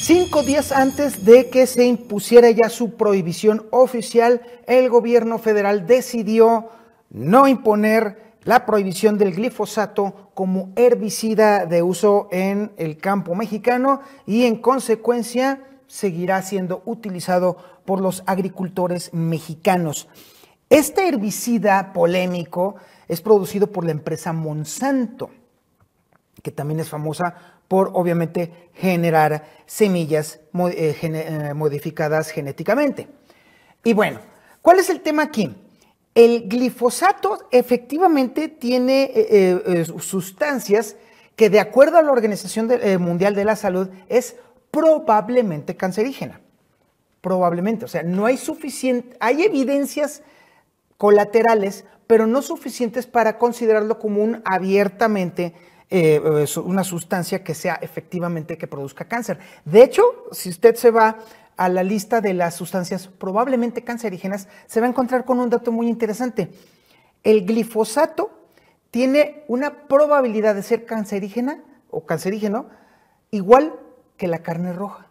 5 días antes de que se impusiera ya su prohibición oficial, el gobierno federal decidió no imponer la prohibición del glifosato como herbicida de uso en el campo mexicano y en consecuencia seguirá siendo utilizado por los agricultores mexicanos. Este herbicida polémico es producido por la empresa Monsanto, que también es famosa por, obviamente, generar semillas modificadas genéticamente. Y bueno, ¿cuál es el tema aquí? El glifosato efectivamente tiene sustancias que, de acuerdo a la Organización Mundial de la Salud, es probablemente cancerígena. Probablemente, o sea, no hay suficiente, hay evidencias colaterales, pero no suficientes para considerarlo como un abiertamente una sustancia que sea efectivamente que produzca cáncer. De hecho, si usted se va a la lista de las sustancias probablemente cancerígenas, se va a encontrar con un dato muy interesante. El glifosato tiene una probabilidad de ser cancerígena o cancerígeno igual que la carne roja.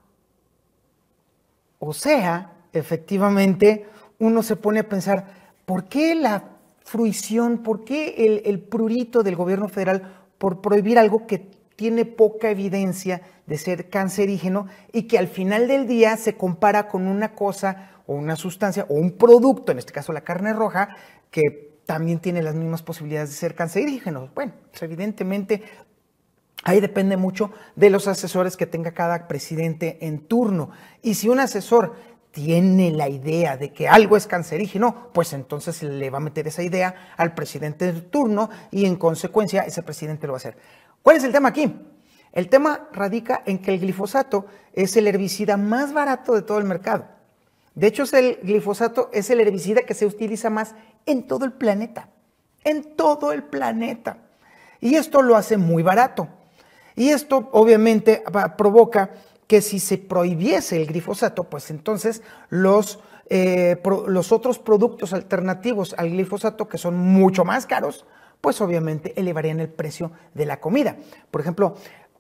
O sea, efectivamente, uno se pone a pensar, ¿por qué la fruición, por qué el prurito del gobierno federal por prohibir algo que tiene poca evidencia de ser cancerígeno y que al final del día se compara con una cosa o una sustancia o un producto, en este caso la carne roja, que también tiene las mismas posibilidades de ser cancerígeno? Bueno, pues evidentemente ahí depende mucho de los asesores que tenga cada presidente en turno. Y si un asesor tiene la idea de que algo es cancerígeno, pues entonces le va a meter esa idea al presidente de turno y en consecuencia ese presidente lo va a hacer. ¿Cuál es el tema aquí? El tema radica en que el glifosato es el herbicida más barato de todo el mercado. De hecho, el glifosato es el herbicida que se utiliza más en todo el planeta. En todo el planeta. Y esto lo hace muy barato. Y esto obviamente provoca que si se prohibiese el glifosato, pues entonces los otros productos alternativos al glifosato, que son mucho más caros, pues obviamente elevarían el precio de la comida. Por ejemplo,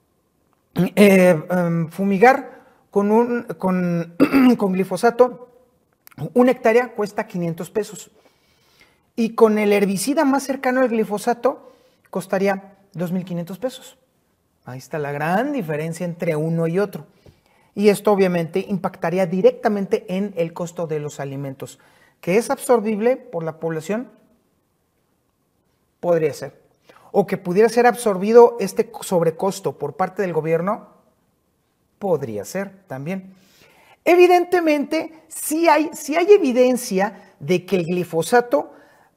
fumigar con glifosato, 1 hectárea cuesta 500 pesos. Y con el herbicida más cercano al glifosato, costaría 2,500 pesos. Ahí está la gran diferencia entre uno y otro. Y esto obviamente impactaría directamente en el costo de los alimentos. ¿Que es absorbible por la población? Podría ser. ¿O que pudiera ser absorbido este sobrecosto por parte del gobierno? Podría ser también. Evidentemente, sí hay evidencia de que el glifosato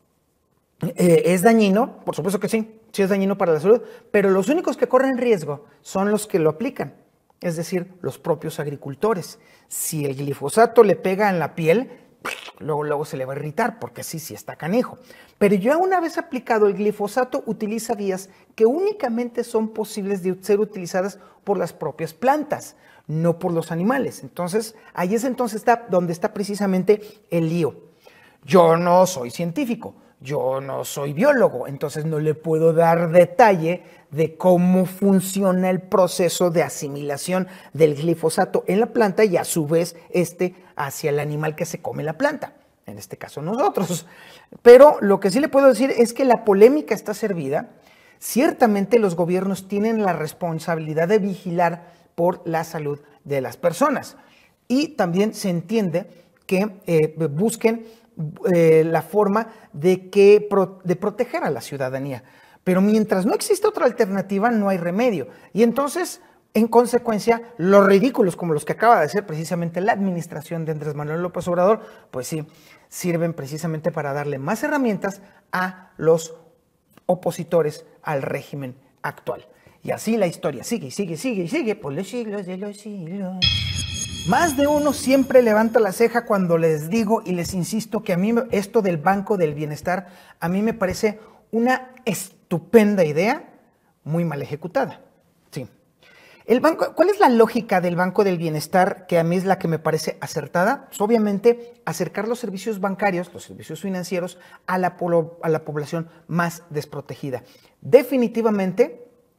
es dañino, por supuesto que sí es dañino para la salud, pero los únicos que corren riesgo son los que lo aplican, es decir, los propios agricultores. Si el glifosato le pega en la piel, luego se le va a irritar, porque sí está canijo. Pero ya una vez aplicado, el glifosato utiliza vías que únicamente son posibles de ser utilizadas por las propias plantas, no por los animales. Entonces, ahí es donde está precisamente el lío. Yo no soy científico, yo no soy biólogo, entonces no le puedo dar detalle de cómo funciona el proceso de asimilación del glifosato en la planta y a su vez hacia el animal que se come la planta, en este caso nosotros. Pero lo que sí le puedo decir es que la polémica está servida. Ciertamente los gobiernos tienen la responsabilidad de vigilar por la salud de las personas y también se entiende que busquen la forma de proteger a la ciudadanía. Pero mientras no existe otra alternativa, no hay remedio. Y entonces, en consecuencia, los ridículos como los que acaba de hacer precisamente la administración de Andrés Manuel López Obrador, pues sí, sirven precisamente para darle más herramientas a los opositores al régimen actual. Y así la historia sigue por los siglos de los siglos. Más de uno siempre levanta la ceja cuando les digo y les insisto que a mí esto del Banco del Bienestar a mí me parece una estupenda idea muy mal ejecutada. Sí. ¿Cuál es la lógica del Banco del Bienestar que a mí es la que me parece acertada? Pues obviamente acercar los servicios bancarios, los servicios financieros a la población más desprotegida. Definitivamente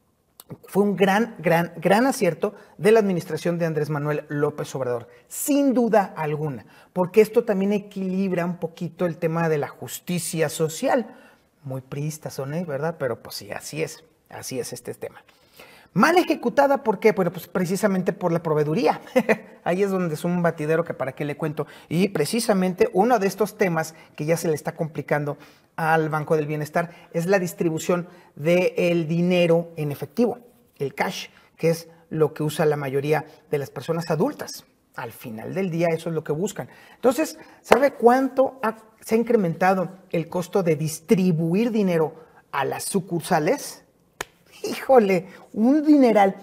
fue un gran acierto de la administración de Andrés Manuel López Obrador, sin duda alguna, porque esto también equilibra un poquito el tema de la justicia social. Muy priistas son, ¿verdad? Pero pues sí, así es este tema. Mal ejecutada, ¿por qué? Bueno, pues precisamente por la proveeduría. Ahí es donde es un batidero que para qué le cuento. Y precisamente uno de estos temas que ya se le está complicando al Banco del Bienestar es la distribución del dinero en efectivo, el cash, que es lo que usa la mayoría de las personas adultas. Al final del día eso es lo que buscan. Entonces, ¿sabe cuánto se ha incrementado el costo de distribuir dinero a las sucursales? Híjole, un dineral.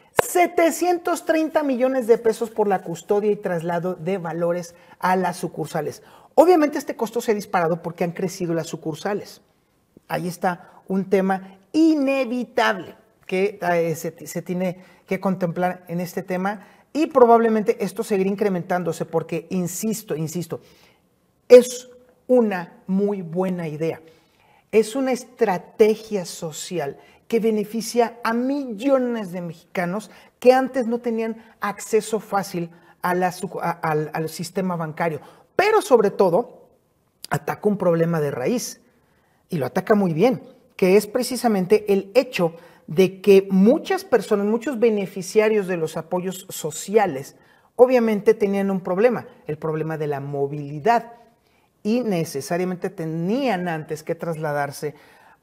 730 millones de pesos por la custodia y traslado de valores a las sucursales. Obviamente este costo se ha disparado porque han crecido las sucursales. Ahí está un tema inevitable que se tiene que contemplar en este tema y probablemente esto seguirá incrementándose porque, insisto, es una muy buena idea. Es una estrategia social que beneficia a millones de mexicanos que antes no tenían acceso fácil al sistema bancario. Pero sobre todo, ataca un problema de raíz y lo ataca muy bien, que es precisamente el hecho de que muchas personas, muchos beneficiarios de los apoyos sociales, obviamente tenían un problema, el problema de la movilidad, y necesariamente tenían antes que trasladarse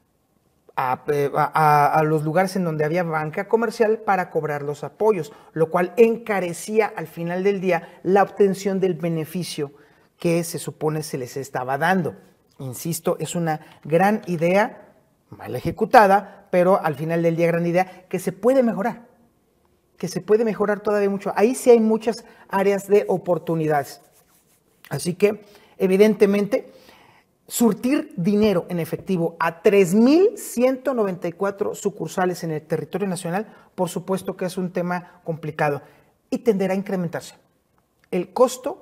a los lugares en donde había banca comercial para cobrar los apoyos, lo cual encarecía al final del día la obtención del beneficio que se supone se les estaba dando. Insisto, es una gran idea, mal ejecutada, pero al final del día gran idea que se puede mejorar todavía mucho. Ahí sí hay muchas áreas de oportunidades. Así que, evidentemente, surtir dinero en efectivo a 3,194 sucursales en el territorio nacional, por supuesto que es un tema complicado y tenderá a incrementarse. El costo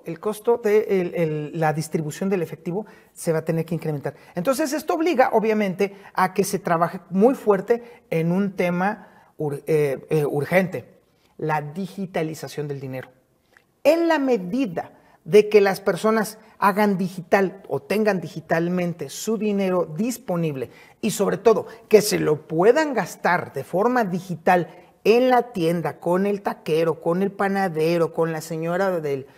de la distribución del efectivo se va a tener que incrementar. Entonces, esto obliga, obviamente, a que se trabaje muy fuerte en un tema urgente, la digitalización del dinero. En la medida de que las personas hagan digital o tengan digitalmente su dinero disponible y sobre todo que se lo puedan gastar de forma digital en la tienda, con el taquero, con el panadero, con la señora de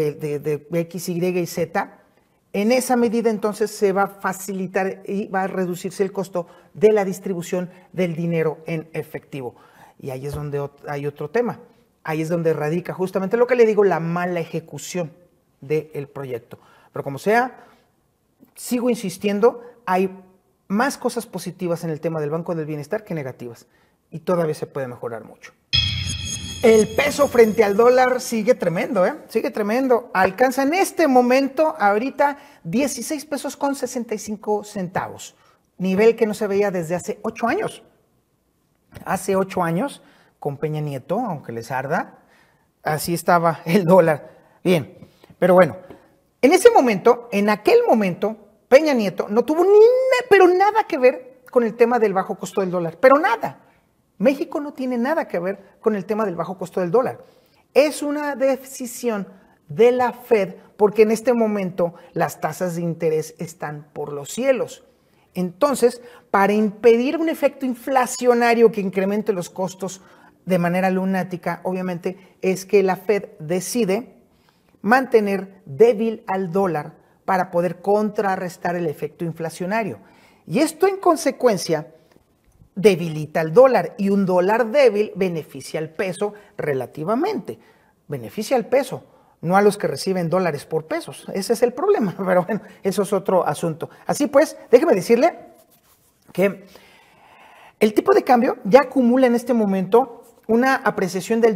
X, Y y Z, en esa medida entonces se va a facilitar y va a reducirse el costo de la distribución del dinero en efectivo. Y ahí es donde hay otro tema. Ahí es donde radica justamente lo que le digo, la mala ejecución del proyecto. Pero como sea, sigo insistiendo, hay más cosas positivas en el tema del Banco del Bienestar que negativas. Y todavía se puede mejorar mucho. El peso frente al dólar sigue tremendo, sigue tremendo. Alcanza en este momento, ahorita, 16 pesos con 65 centavos. Nivel que no se veía desde hace 8 años. Hace 8 años, con Peña Nieto, aunque les arda, así estaba el dólar. Bien, pero bueno, en ese momento, en aquel momento, Peña Nieto no tuvo pero nada que ver con el tema del bajo costo del dólar, pero nada. México no tiene nada que ver con el tema del bajo costo del dólar. Es una decisión de la Fed porque en este momento las tasas de interés están por los cielos. Entonces, para impedir un efecto inflacionario que incremente los costos de manera lunática, obviamente, es que la Fed decide mantener débil al dólar para poder contrarrestar el efecto inflacionario. Y esto en consecuencia debilita al dólar y un dólar débil beneficia al peso relativamente. Beneficia al peso, no a los que reciben dólares por pesos. Ese es el problema, pero bueno, eso es otro asunto. Así pues, déjeme decirle que el tipo de cambio ya acumula en este momento una apreciación del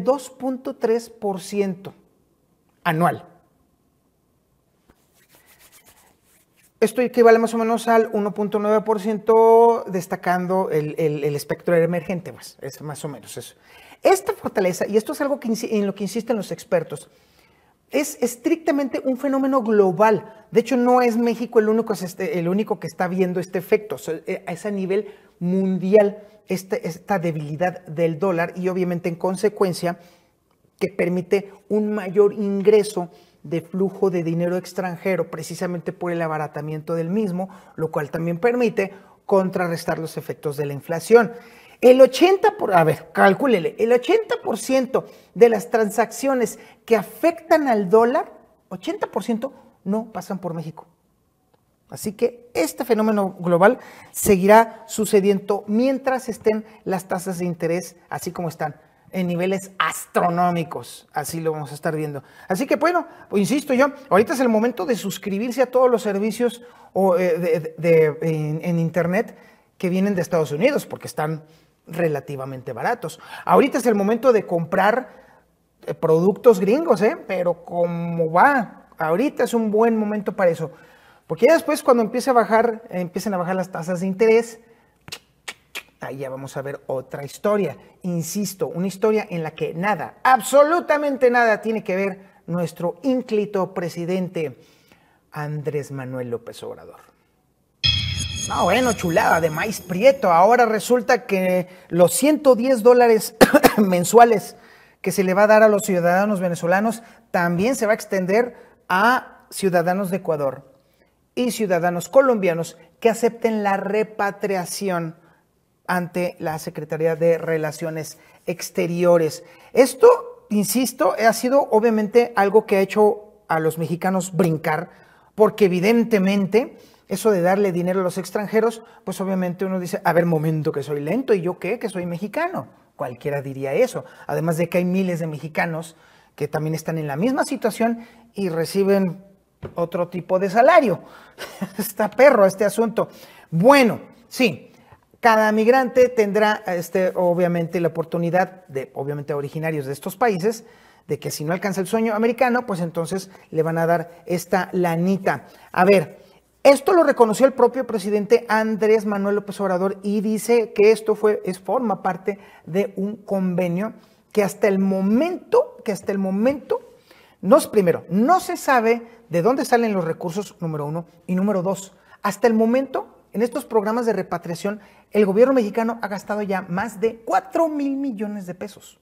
2.3% anual. Esto equivale más o menos al 1.9%, destacando el espectro emergente, es más o menos eso. Esta fortaleza, y esto es algo en lo que insisten los expertos, es estrictamente un fenómeno global. De hecho, no es México el único que está viendo este efecto, es a nivel mundial. esta debilidad del dólar y obviamente en consecuencia que permite un mayor ingreso de flujo de dinero extranjero precisamente por el abaratamiento del mismo, lo cual también permite contrarrestar los efectos de la inflación. El 80% de las transacciones que afectan al dólar, 80% no pasan por México. Así que este fenómeno global seguirá sucediendo mientras estén las tasas de interés así como están, en niveles astronómicos. Así lo vamos a estar viendo. Así que bueno, pues insisto yo, ahorita es el momento de suscribirse a todos los servicios en internet que vienen de Estados Unidos, porque están relativamente baratos. Ahorita es el momento de comprar productos gringos, pero como va, ahorita es un buen momento para eso. Porque ya después cuando empiecen a bajar las tasas de interés, ahí ya vamos a ver otra historia. Insisto, una historia en la que nada, absolutamente nada tiene que ver nuestro ínclito presidente Andrés Manuel López Obrador. No, bueno, chulada de maíz prieto. Ahora resulta que los $110 mensuales que se le va a dar a los ciudadanos venezolanos también se va a extender a ciudadanos de Ecuador y ciudadanos colombianos que acepten la repatriación ante la Secretaría de Relaciones Exteriores. Esto, insisto, ha sido obviamente algo que ha hecho a los mexicanos brincar, porque evidentemente eso de darle dinero a los extranjeros, pues obviamente uno dice, a ver, momento, que soy lento, ¿y yo qué? Que soy mexicano. Cualquiera diría eso. Además de que hay miles de mexicanos que también están en la misma situación y reciben otro tipo de salario. Está perro este asunto. Bueno, sí, cada migrante tendrá obviamente la oportunidad de, obviamente originarios de estos países, de que si no alcanza el sueño americano, pues entonces le van a dar esta lanita. A ver, esto lo reconoció el propio presidente Andrés Manuel López Obrador y dice que esto forma parte de un convenio que hasta el momento, primero, no se sabe de dónde salen los recursos, número uno, y número dos, hasta el momento, en estos programas de repatriación, el gobierno mexicano ha gastado ya más de 4,000 millones de pesos.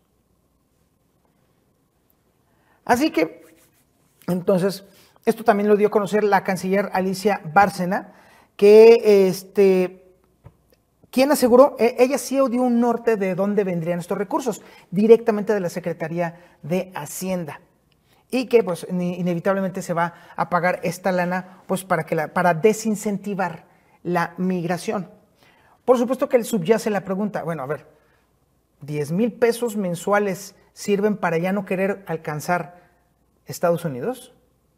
Así que, entonces, esto también lo dio a conocer la canciller Alicia Bárcena, que quien aseguró, ella sí dio un norte de dónde vendrían estos recursos, directamente de la Secretaría de Hacienda. Y que pues inevitablemente se va a pagar esta lana pues para desincentivar la migración. Por supuesto que le subyace la pregunta, bueno, a ver, 10,000 pesos mensuales sirven para ya no querer alcanzar Estados Unidos.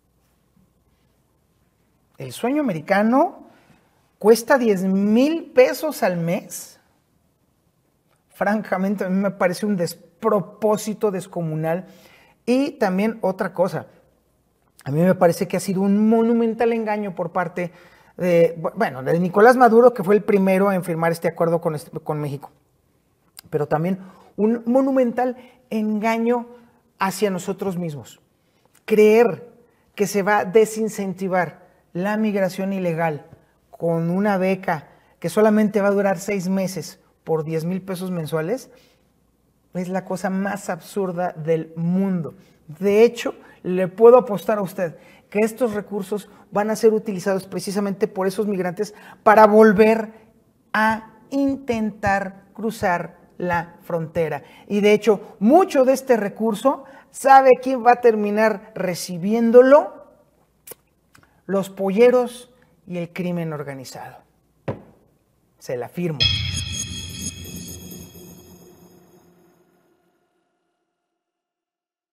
El sueño americano cuesta 10,000 pesos al mes. Francamente, a mí me parece un despropósito descomunal. Y también otra cosa, a mí me parece que ha sido un monumental engaño por parte de Nicolás Maduro, que fue el primero en firmar este acuerdo con México, pero también un monumental engaño hacia nosotros mismos. Creer que se va a desincentivar la migración ilegal con una beca que solamente va a durar 6 meses por 10,000 pesos mensuales, es la cosa más absurda del mundo. De hecho, le puedo apostar a usted que estos recursos van a ser utilizados precisamente por esos migrantes para volver a intentar cruzar la frontera. Y de hecho, mucho de este recurso, ¿sabe quién va a terminar recibiéndolo? Los polleros y el crimen organizado. Se la firmo.